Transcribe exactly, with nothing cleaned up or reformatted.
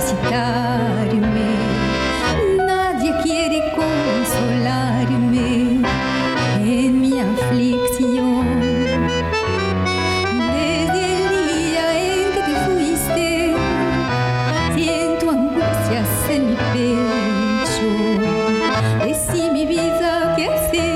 visitarme, nadie quiere consolarme en mi aflicción. Desde el día en que te fuiste, siento angustias en mi pecho. Es si mi vida, ¿qué hacer?